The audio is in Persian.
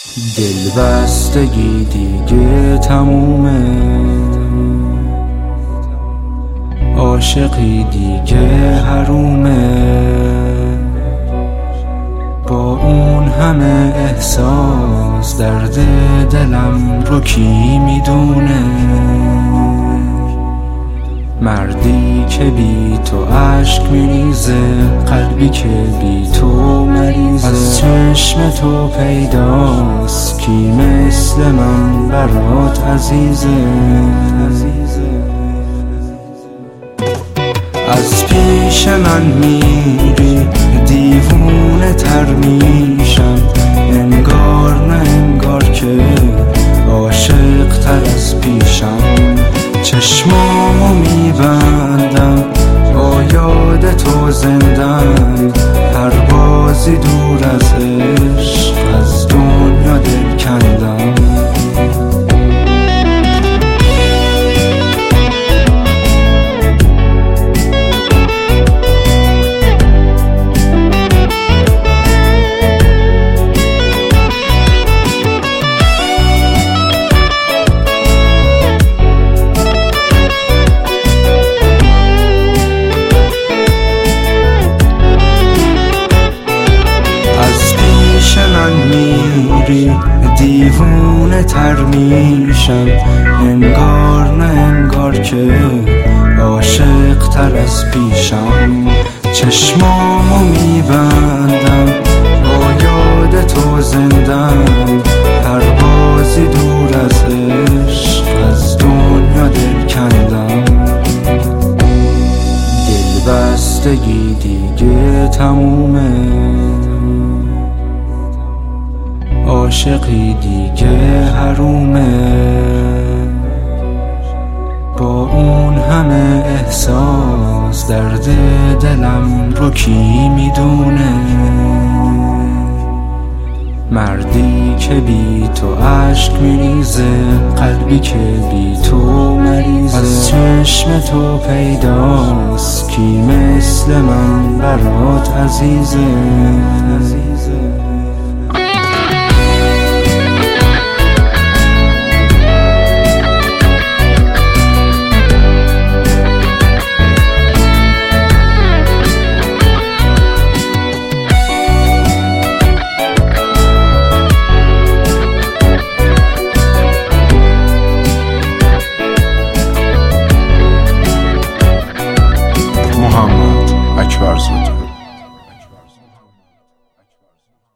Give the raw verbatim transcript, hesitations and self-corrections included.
دلبستگی دیگه تمومه، عاشقی دیگه حرومه. با اون همه احساس درد دلم رو کی میدونه؟ مردی که بی تو عشق میریزه، قلبی که بی تو مریضه. از چشم تو پیداست کی مثل من برات عزیزه. از پیش من میری دیوونه تر میشم، انگار نه انگار که عاشق تر از پیشم. چشمامو میبندم با یاد تو زندم، پروازی دور از عشق از دنیا دل کندم. دیوونه تر میشم، انگار نه انگار که عاشق تر از پیشم. چشمامو میبندم با یاد تو زندم، پروازی دور از عشق از دنیا دل کندم. دلبستگی دیگه تمومه، عاشقی دیگه حرومه. با اون همه احساس درد دلم رو کی میدونه؟ مردی که بی تو عشق میریزه، قلبی که بی تو مریضه. از چشم تو پیداست کی مثل من برات عزیزه.